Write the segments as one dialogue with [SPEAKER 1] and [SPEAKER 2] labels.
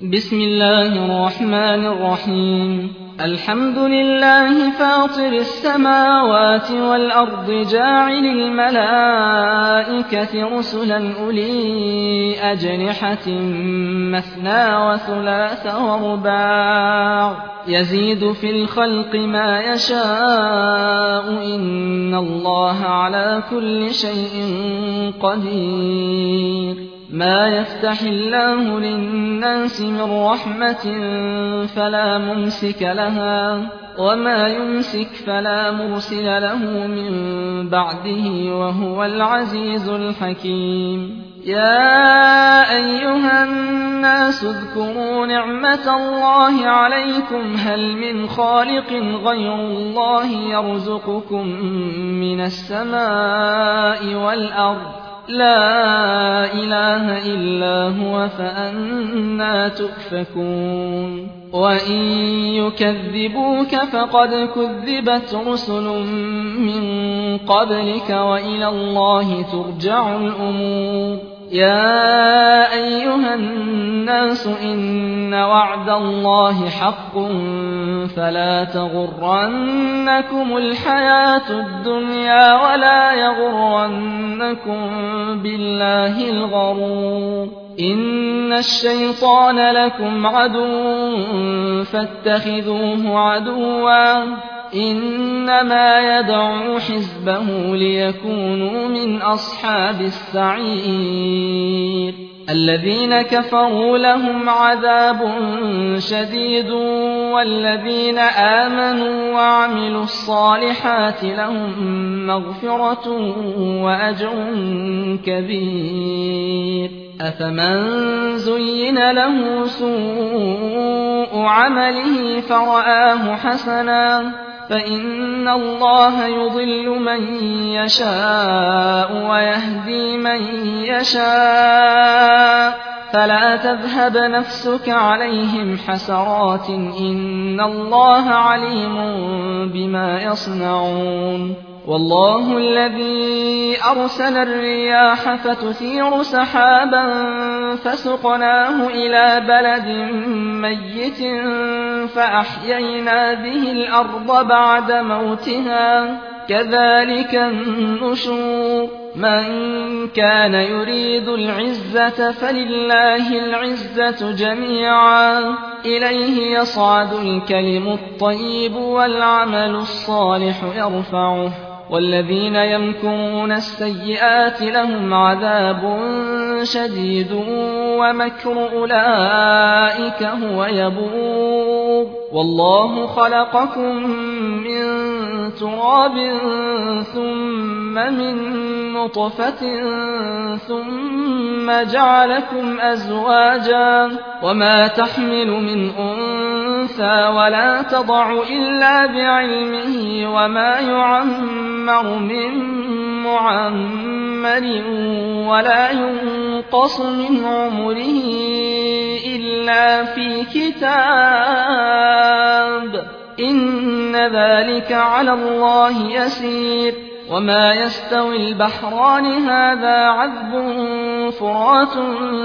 [SPEAKER 1] بسم الله الرحمن الرحيم. الحمد لله فاطر السماوات والأرض جاعل الملائكة رسلا أولي أجنحة مثنى وثلاث ورباع يزيد في الخلق ما يشاء إن الله على كل شيء قدير. ما يفتح الله للناس من رحمة فلا ممسك لها وما يمسك فلا مرسل له من بعده وهو العزيز الحكيم. يا أيها الناس اذكروا نعمة الله عليكم هل من خالق غير الله يرزقكم من السماء والأرض لا إله إلا هو فأنى تؤفكون. وإن يكذبوك فقد كذبت رسل من قبلك وإلى الله ترجع الأمور. يا أيها الناس إن وعد الله حق فلا تغرنكم الحياة الدنيا ولا يغرنكم بالله الغرور. إن الشيطان لكم عدو فاتخذوه عدوا إنما يدعو حزبه ليكونوا من أصحاب السعير. الذين كفروا لهم عذاب شديد والذين آمنوا وعملوا الصالحات لهم مغفرة وأجر كبير. أفمن زين له سوء عمله فرآه حسنا فإن الله يضل من يشاء ويهدي من يشاء فلا تذهب نفسك عليهم حسرات إن الله عليم بما يصنعون. والله الذي أرسل الرياح فتثير سحابا فسقناه إلى بلد ميت فأحيينا به الأرض بعد موتها كذلك النشور. من كان يريد العزة فلله العزة جميعا إليه يصعد الكلم الطيب والعمل الصالح يرفعه والذين يمكرون السيئات لهم عذاب شديد ومكر أولئك هو يبور. والله خلقكم من تراب ثم من نطفة ثم جعلكم أزواجا وما تحمل من أنثى ولا تضع إلا بعلمه وما يعمر من معمر ولا ينقص من عمره إلا في كتاب إن ذلك على الله يسير. وما يستوي البحران هذا عذب فرات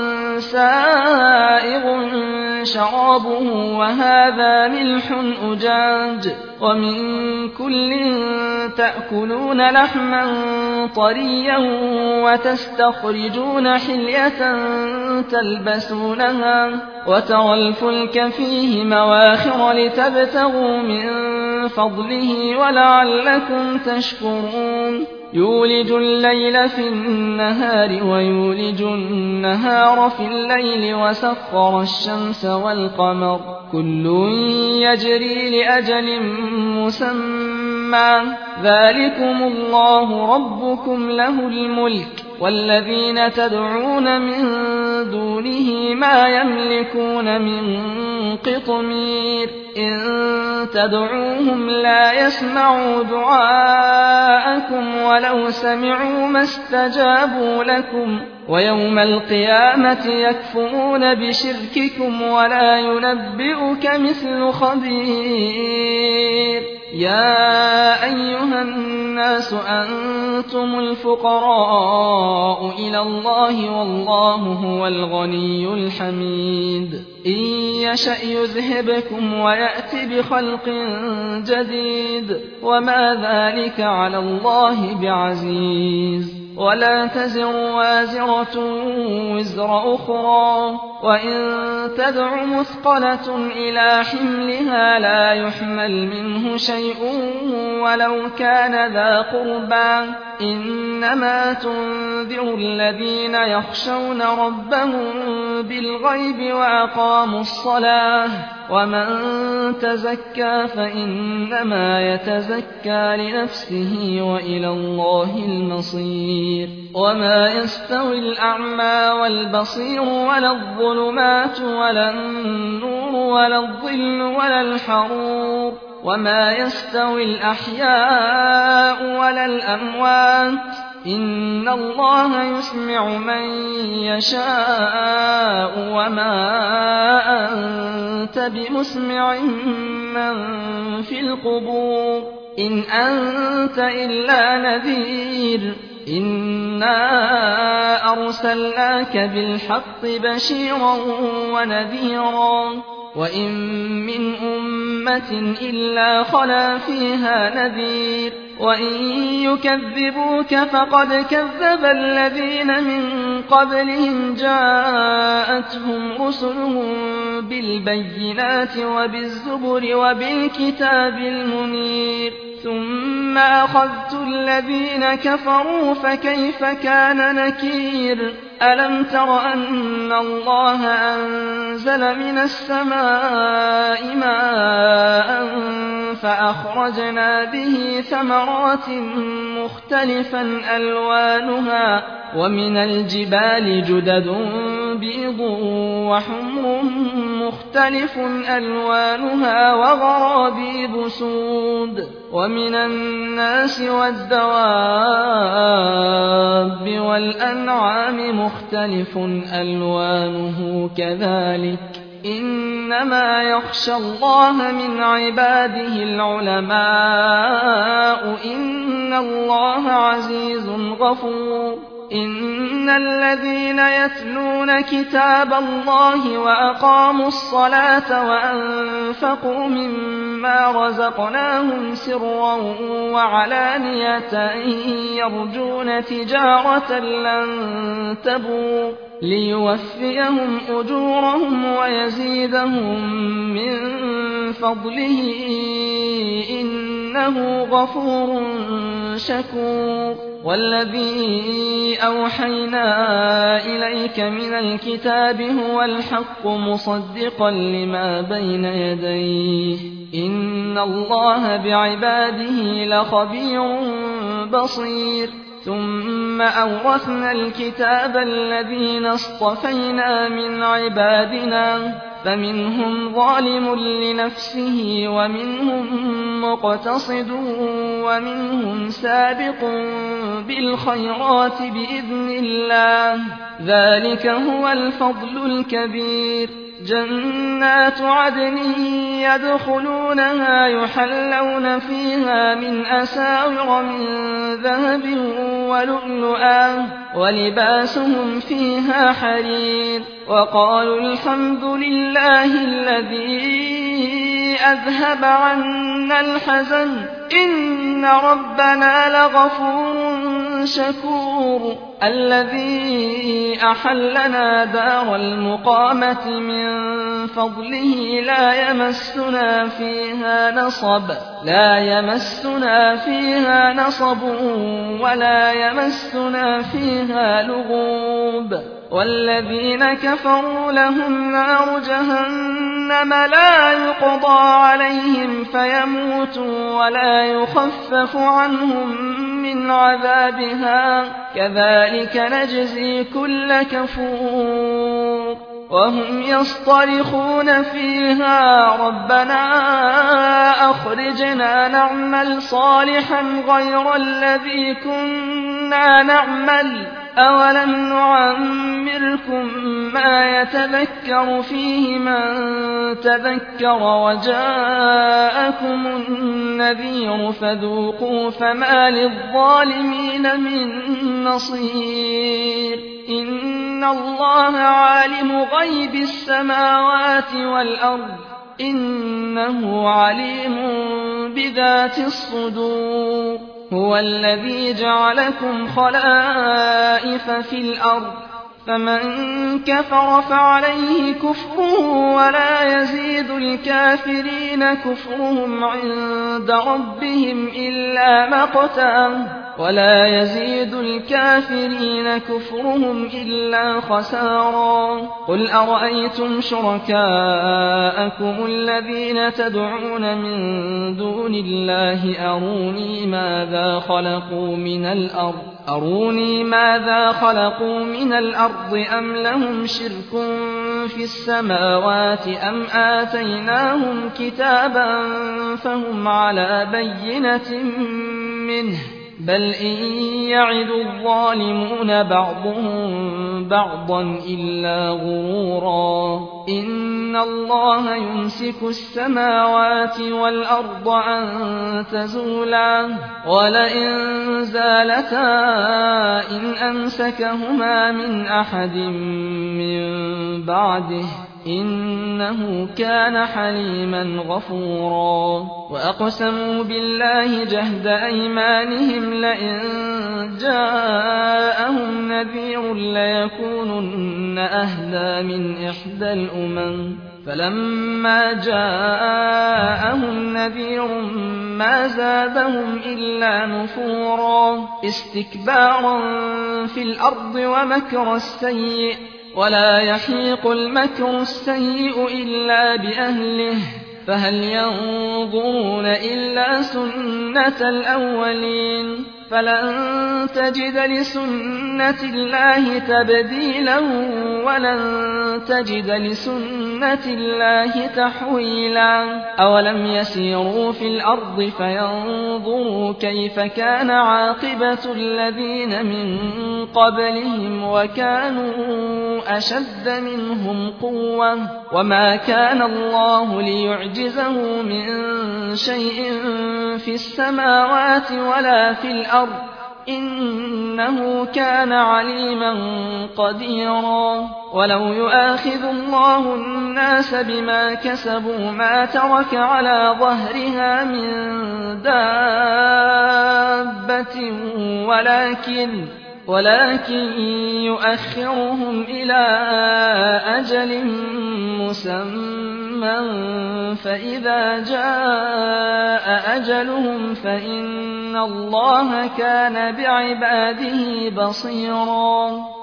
[SPEAKER 1] سائغ شرابه وهذا ملح أجاج ومن كل تأكلون لحما طريا وتستخرجون حلية تلبسونها وترى الفلك فيه مواخر لتبتغوا من فضله ولعلكم تشكرون. يولج الليل في النهار ويولج النهار في الليل وسخر الشمس والقمر كل يجري لأجل مسمى ذلكم الله ربكم له الملك والذين تدعون من دونه ما يملكون من قطمير. إن تدعوهم لا يسمعوا دعاءكم ولو سمعوا ما استجابوا لكم ويوم القيامة يكفرون بشرككم ولا ينبئك مثل خبير. يا أيها الناس أنتم الفقراء إلى الله والله هو الغني الحميد إن يشأ يذهبكم ويأت بخلق جديد وما ذلك على الله بعزيز ولا تزر وازرة وزر أخرى وإن تدع مثقلة إلى حملها لا يحمل منه شيء ولو كان ذا قربى إنما تنذر الذين يخشون ربهم بالغيب وأقاموا الصلاة ومن تزكى فإنما يتزكى لنفسه وإلى الله المصير وما يستوي الأعمى والبصير ولا الظلمات ولا النور ولا الظل ولا الحرور وما يستوي الأحياء ولا الأموات إن الله يسمع من يشاء وما أنت بمسمع من في القبور إن أنت إلا نذير إنا أرسلناك بالحق بشيرا ونذيرا وإن من أمة إلا خلا فيها نذير وإن يكذبوك فقد كذب الذين من قبلهم جاءتهم رسلهم بالبينات وبالزبر وبالكتاب المنير ثم أخذت الذين كفروا فكيف كان نكير ألم تر أن الله أنزل من السماء ماء فأخرجنا به ثمرات مختلفا ألوانها ومن الجبال جدد بيض وحمر مختلف ألوانها وغرابيب سود ومن الناس والدواب والأنعام مختلف ألوانه كذلك إنما يخشى الله من عباده العلماء إن الله عزيز غفور إن الذين يتلون كتاب الله وأقاموا الصلاة وأنفقوا مما رزقناهم سرا وعلانية يرجون تجارة لن تبور ليوفيهم أجورهم ويزيدهم من فضله إنه غفور شكور والذي أوحينا إليك من الكتاب هو الحق مصدقا لما بين يديه إن الله بعباده لخبير بصير ثم أورثنا الكتاب الذين اصطفينا من عبادنا فمنهم ظالم لنفسه ومنهم مقتصد ومنهم سابق بالخيرات بإذن الله ذلك هو الفضل الكبير جنات عدن يدخلونها يحلون فيها من أساور من ذهب ولؤلؤا ولباسهم فيها حرير وقالوا الحمد لله الذي أذهب عنا الحزن إن ربنا لغفور شكور الذي أحلنا دار المقامة من فضله لا يمسنا فيها نصب ولا يمسنا فيها لغوب والذين كفروا لهم نار جهنم لا يقضى عليهم فيموتوا ولا يخفف عنهم من عذابها كذلك نجزي كل كفور وهم يصطرخون فيها ربنا أخرجنا نعمل صالحا غير الذي كنا كُنَّا نَعْمَلُ أَوَلَمْ نُعَمِّرْكُم مَّا يَتَذَكَّرُ فِيهِ مَن تَذَكَّرَ وَجَاءَكُمُ النَّذِيرُ فَذُوقُوا فَمَا لِلظَّالِمِينَ مِن نَّصِيرٍ إِنَّ اللَّهَ عَالِمُ غَيْبِ السَّمَاوَاتِ وَالْأَرْضِ إِنَّهُ عَلِيمٌ بِذَاتِ الصُّدُورِ هُوَ الَّذِي جَعَلَكُمْ خَلَائِفَ فِي الْأَرْضِ فَمَن كَفَرَ فَعَلَيْهِ كُفْرُهُ وَلَا يَزِيدُ الْكَافِرِينَ كُفْرُهُمْ عِندَ رَبِّهِمْ إِلَّا مَقْتًا وَلَا يَزِيدُ الْكَافِرِينَ كُفْرُهُمْ إِلَّا خَسَارًا قُلْ أَرَأَيْتُمْ شُرَكَاءَكُمُ الَّذِينَ تَدْعُونَ مِن دُونِ اللَّهِ أَرُونِي ماذا خَلَقُوا مِنَ الْأَرْضِ أَمْ لَهُمْ شِرْكٌ فِي السَّمَاوَاتِ أَمْ آتَيْنَاهُمْ كِتَابًا فَهُمْ عَلَىٰ بَيِّنَةٍ مِّنْهُ بَلْ إِن يَعِدُ الظَّالِمُونَ بَعْضُهُم بَعْضًا إِلَّا غُرُورًا إِنَّ اللَّهَ يُمْسِكُ السَّمَاوَاتِ وَالْأَرْضَ أَن تَزُولَا وَلَئِن زَالَتَا إِنْ أَمْسَكَهُمَا مِنْ أَحَدٍ مِّن بَعْدِهِ إِنَّهُ كَانَ حَلِيمًا غَفُورًا وَأَقْسَمُوا بِاللَّهِ جَهْدَ أَيْمَانِهِمْ لَئِن جَاءَهُمْ نَذِيرٌ لَّيَكُونُنَّ أَهْدَىٰ مِنْ إِحْدَى الْأُمَمِ فَلَمَّا جَاءَهُمْ نَذِيرٌ مَّا زَادَهُمْ إِلَّا نُفُورًا اسْتِكْبَارًا فِي الْأَرْضِ وَمَكْرَ السَّيِّئِ وَلَا يَحِيقُ الْمَكْرُ السَّيِّئُ إِلَّا بِأَهْلِهِ فَهَلْ يَنظُرُونَ إِلَّا سُنَّةَ الْأَوَّلِينَ فَلَن تَجِدَ لِسُنَّةِ اللَّهِ تَبْدِيلًا وَلَن تَجِدَ لِسُنَّةِ اللَّهِ تَحْوِيلًا أَوَلَمْ يَسِيرُوا فِي الْأَرْضِ فَيَنظُرُوا كَيْفَ كَانَ عَاقِبَةُ الَّذِينَ مِن قَبْلِهِمْ وَكَانُوا أَشَدَّ مِنْهُمْ قُوَّةً وَمَا كَانَ اللَّهُ لِيُعْجِزَهُ مِن شَيْءٍ في السَّمَاوَاتِ وَلَا في الْأَرْضِ إِنَّهُ كَانَ عَلِيمًا قَدِيرًا وَلَوْ يُؤَاخِذُ اللَّهُ النَّاسَ بِمَا كَسَبُوا مَا تَرَكَ عَلَىٰ ظَهْرِهَا مِن دَابَّةٍ ولكن يؤخرهم إلى أجل مسمى فإذا جاء أجلهم فإن الله كان بعباده بصيرا